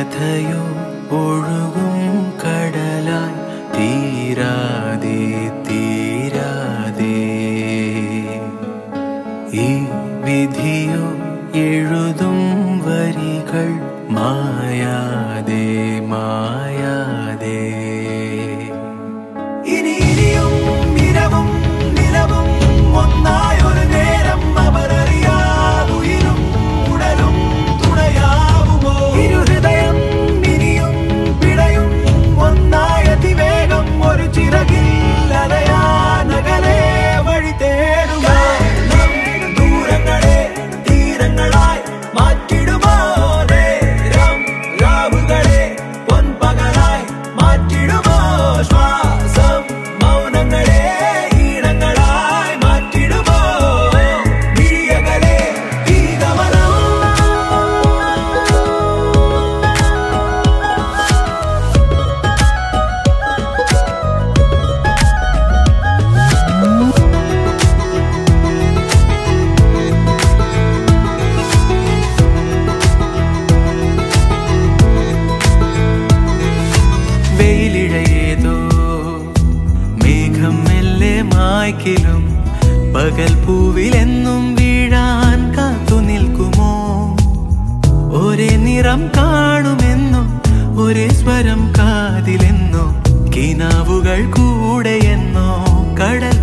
കഥയോ ഒഴുകും കടലായി തീരാതെ തീരാതെ ഈ വിധിയോ എഴുതും വരികൾ മായാതെ മായാതെ ഇനിയും ഇരവും നിലവും ഒന്നായൊരു നേരം അവരറിയാതുയിരും ഉടലും തുണയാവുമോ ഇരുഹൃദയം ഇനിയും പിടയും ഒന്നായ അതിവേഗം ഒരു ചിറകിൽ അലയാനകലെ വഴി തേടുക ദൂരങ്ങളെ തീരങ്ങളായി മാറ്റിടുമോ നേരം രാവുകളെ പൊൻപകലായി മാറ്റിടുമോ ശ്വാസം മൗനങ്ങളെ ഈണങ്ങളായി മാറ്റിടുമോ വിഴിയകലെ ഈ ഗമനം വെയിലിഴയേതോ മേഘം മെല്ലെ മായ്ക്കിലും പകൽ പൂവിലെന്നും വീഴാൻ കാത്തു നിൽക്കുമോ ഒരേ നിറം കാണുമെന്നോ ഒരേ സ്വരം കാതിലെന്നോ കിനാവുകൾ കൂടെയെന്നോ കടൽ